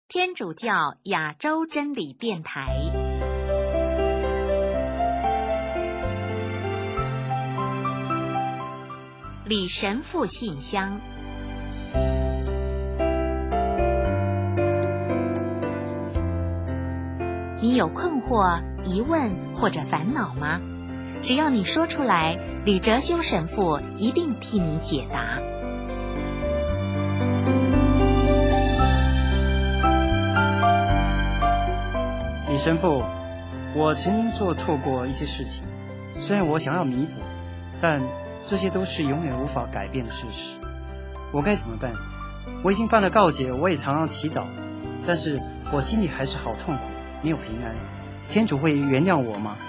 天主教亚洲真理电台。李神父信箱。你有困惑、疑问或者烦恼吗？只要你说出来，吕哲修神父一定替你解答。 李神父，我曾经做错过一些事情，虽然我想要弥补，但这些都是永远无法改变的事实。我该怎么办？我已经犯了告解，我也常常祈祷，但是我心里还是好痛苦，没有平安。天主会原谅我吗？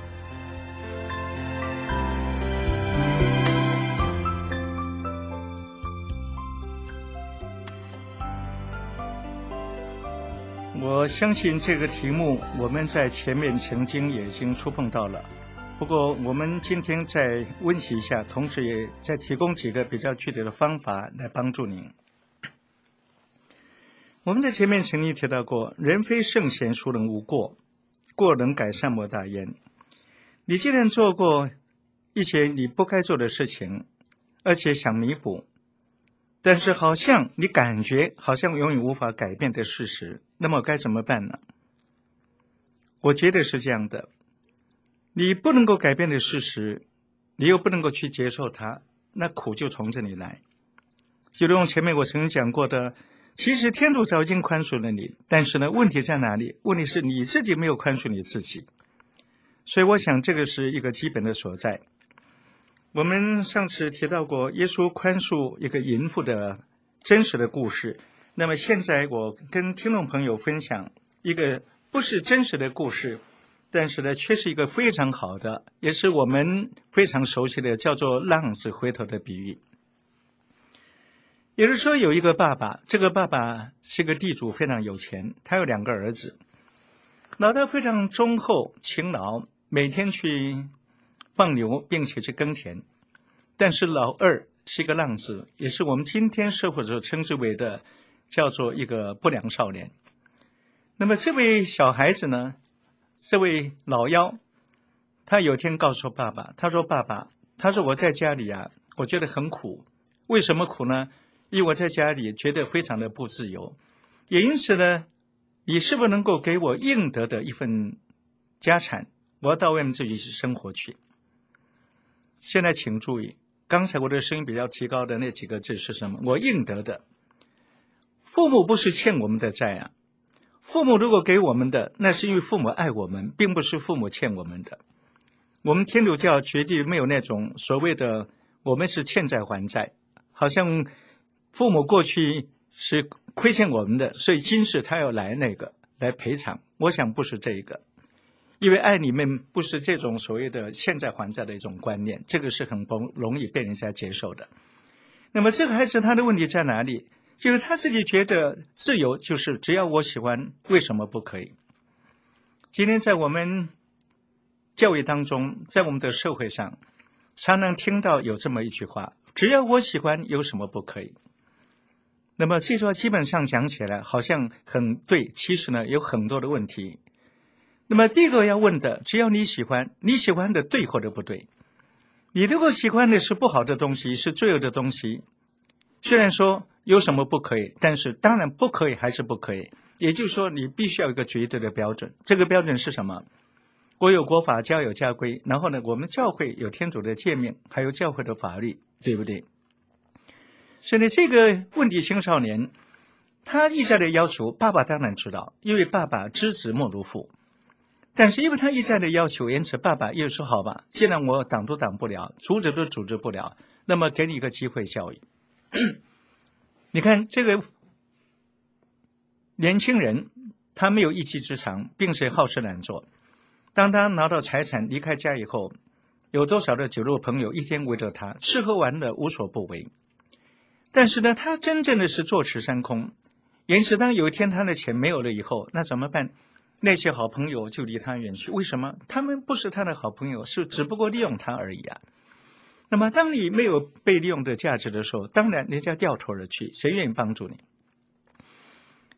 我相信这个题目我们在前面曾经也已经触碰到了，不过我们今天再温习一下，同时也再提供几个比较具体的方法来帮助您。我们在前面曾经提到过，人非圣贤，孰能无过？过能改，善莫大焉。你既然做过一些你不该做的事情，而且想弥补，但是好像你感觉好像永远无法改变的事实，那么该怎么办呢？我觉得是这样的，你不能够改变的事实，你又不能够去接受它，那苦就从这里来。就如前面我曾经讲过的，其实天主早已经宽恕了你，但是呢，问题在哪里？问题是你自己没有宽恕你自己。所以我想这个是一个基本的所在。我们上次提到过耶稣宽恕一个淫妇的真实的故事，那么现在我跟听众朋友分享一个不是真实的故事，但是呢却是一个非常好的，也是我们非常熟悉的，叫做浪子回头的比喻。也就是说有一个爸爸，这个爸爸是个地主，非常有钱，他有2个儿子，老大非常忠厚勤劳，每天去放牛并且去耕田，但是老二是一个浪子，也是我们今天社会所称之为的叫做一个不良少年。那么这位小孩子呢，这位老幺，他有天告诉爸爸，他说爸爸，他说我在家里啊，我觉得很苦。为什么苦呢？因为我在家里觉得非常的不自由，也因此呢，你是不是能够给我应得的一份家产，我要到外面自己去生活去。现在请注意，刚才我的声音比较提高的那几个字是什么？我应得的。父母不是欠我们的债啊，父母如果给我们的，那是因为父母爱我们，并不是父母欠我们的。我们天主教绝对没有那种所谓的我们是欠债还债，好像父母过去是亏欠我们的，所以今世他要来赔偿。我想不是这一个，因为爱里面不是这种所谓的欠债还债的一种观念，这个是很不容易被人家接受的。那么这个孩子他的问题在哪里？就是他自己觉得自由就是只要我喜欢，为什么不可以？今天在我们教育当中，在我们的社会上，常常听到有这么一句话，只要我喜欢，有什么不可以？那么这句话基本上讲起来好像很对，其实呢有很多的问题。那么第一个要问的，只要你喜欢，你喜欢的对或者不对？你如果喜欢的是不好的东西，是罪恶的东西，虽然说有什么不可以，但是当然不可以还是不可以。也就是说你必须要有一个绝对的标准，这个标准是什么？国有国法，家有家规，然后呢我们教会有天主的诫命，还有教会的法律，对不对？所以呢这个问题青少年他一再的要求，爸爸当然知道，因为爸爸知子莫如父，但是因为他一再的要求，因此爸爸又说好吧，既然我挡都挡不了，阻止都阻止不了，那么给你一个机会教育。你看这个年轻人，他没有一技之长，并且好吃懒做，当他拿到财产离开家以后，有多少的酒肉朋友一天围着他，吃喝玩乐无所不为。但是呢他真正的是坐吃山空，因此当有一天他的钱没有了以后，那怎么办？那些好朋友就离他远去，为什么？他们不是他的好朋友，是只不过利用他而已啊。那么当你没有被利用的价值的时候，当然人家掉头而去，谁愿意帮助你？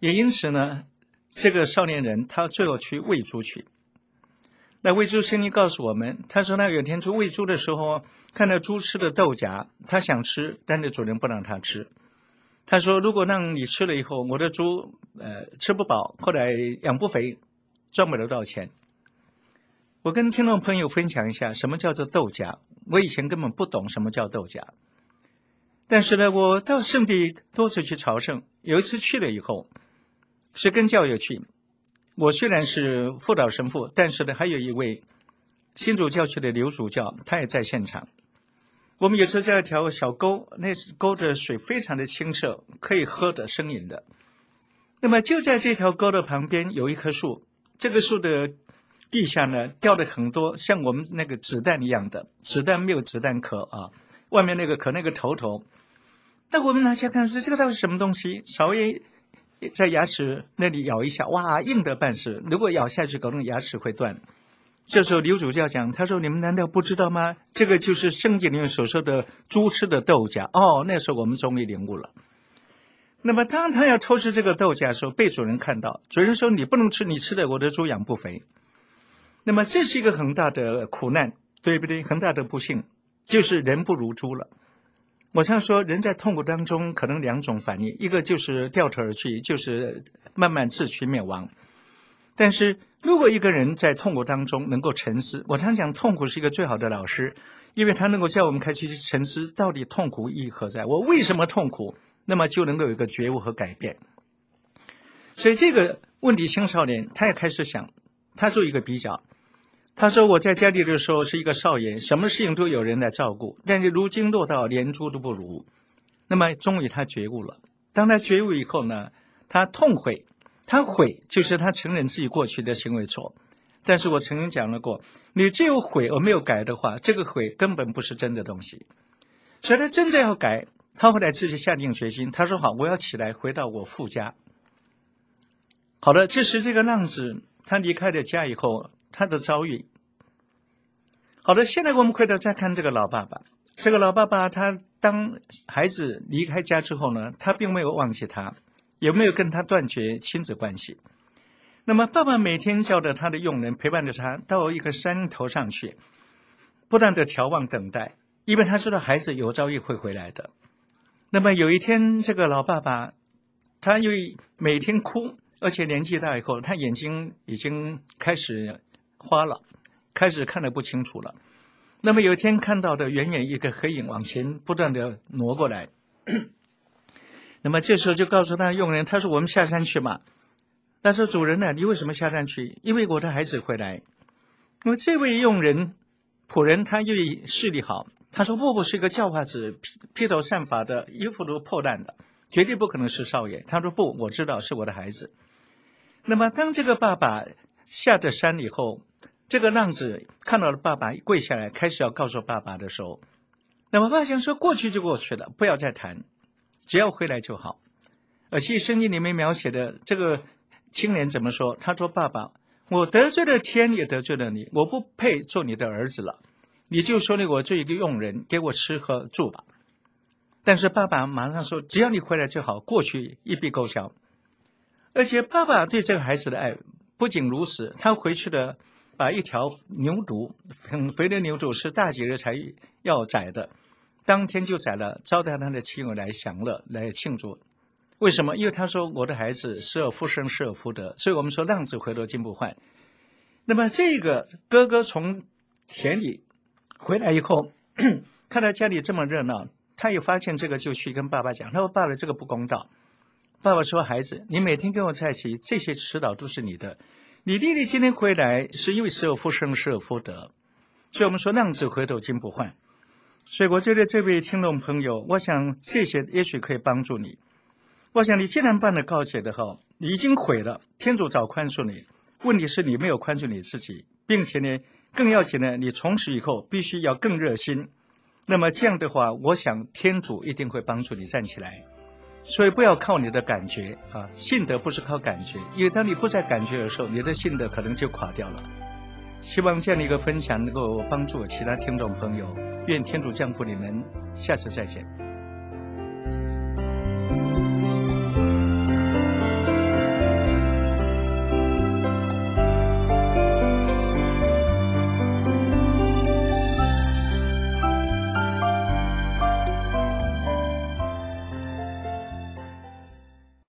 也因此呢，这个少年人他最后去喂猪去。那喂猪圣经告诉我们，他说他有一天去喂猪的时候，看到猪吃的豆荚，他想吃，但是主人不让他吃。他说如果让你吃了以后，我的猪吃不饱，后来养不肥，赚不了多少钱。我跟听众朋友分享一下什么叫做豆荚。我以前根本不懂什么叫豆荚，但是呢，我到圣地多次去朝圣，有一次去了以后，是跟教友去。我虽然是辅导神父，但是呢，还有一位新主教区的刘主教，他也在现场。我们有时在一条小沟，那沟的水非常的清澈，可以喝的、生饮的。那么就在这条沟的旁边有一棵树，这个树的地下呢掉了很多像我们那个子弹一样的，子弹没有子弹壳啊，外面那个壳那个头。那我们拿下看说这个到底是什么东西，稍微在牙齿那里咬一下，哇，硬的半死，如果咬下去可能牙齿会断。这时候刘主教讲，他说你们难道不知道吗？这个就是圣经里面所说的猪吃的豆荚。哦，那时候我们终于领悟了。那么当他要偷吃这个豆荚的时候，被主人看到，主人说你不能吃，你吃的我的猪养不肥。那么这是一个很大的苦难，对不对？很大的不幸，就是人不如猪了。我常说人在痛苦当中可能两种反应，一个就是掉头而去，就是慢慢自取灭亡。但是如果一个人在痛苦当中能够沉思，我常讲痛苦是一个最好的老师，因为他能够叫我们开始去沉思到底痛苦意义何在，我为什么痛苦，那么就能够有一个觉悟和改变。所以这个问题青少年他也开始想，他做一个比较，他说我在家里的时候是一个少爷，什么事情都有人来照顾，但是如今落到连猪都不如。那么终于他觉悟了，当他觉悟以后呢，他痛悔，他悔就是他承认自己过去的行为错。但是我曾经讲了过，你只有悔而没有改的话，这个悔根本不是真的东西。所以他真正要改，他后来自己下定决心，他说好，我要起来回到我父家。好的，这是这个浪子他离开了家以后他的遭遇。好的，现在我们回头再看这个老爸爸。这个老爸爸他当孩子离开家之后呢，他并没有忘记他，也没有跟他断绝亲子关系。那么爸爸每天叫着他的佣人陪伴着他到一个山头上去，不断的眺望等待，因为他知道孩子有朝一日会回来的。那么有一天这个老爸爸他因为每天哭，而且年纪大以后他眼睛已经开始花了，开始看得不清楚了。那么有一天看到的远远一个黑影往前不断的挪过来，那么这时候就告诉他的佣人，他说我们下山去嘛。他说主人呢，你为什么下山去？因为我的孩子回来。因为这位佣人仆人他因为视力好，他说不是一个叫花子，披头散发的，衣服都破烂的，绝对不可能是少爷。他说不，我知道是我的孩子。那么当这个爸爸下了山以后，这个浪子看到了爸爸跪下来开始要告诉爸爸的时候，那么爸爸想说过去就过去了，不要再谈，只要回来就好。而且圣经里面描写的这个青年怎么说？他说爸爸，我得罪了天也得罪了你，我不配做你的儿子了，你就说我做一个佣人，给我吃喝住吧。但是爸爸马上说只要你回来就好，过去一笔勾销。而且爸爸对这个孩子的爱不仅如此，他回去的把一条牛犊，很肥的牛犊，是大节日才要宰的，当天就宰了，招待他的亲友来享乐，来庆祝。为什么？因为他说我的孩子失而复生，失而复得，所以我们说浪子回头金不换。那么这个哥哥从田里回来以后，看到家里这么热闹，他也发现这个，就去跟爸爸讲，他说爸爸，这个不公道。爸爸说孩子，你每天跟我在一起，这些迟早都是你的，你弟弟今天回来是因为失而复生，失而复得，所以我们说浪子回头金不换。所以我觉得这位听众朋友，我想这些也许可以帮助你。我想你既然办了告解的话，你已经悔了，天主早宽恕你，问题是你没有宽恕你自己，并且呢更要紧呢，你从此以后必须要更热心。那么这样的话，我想天主一定会帮助你站起来。所以不要靠你的感觉啊，信德不是靠感觉，因为当你不再感觉的时候，你的信德可能就垮掉了。希望这样的一个分享能够帮助其他听众朋友，愿天主降福你们，下次再见。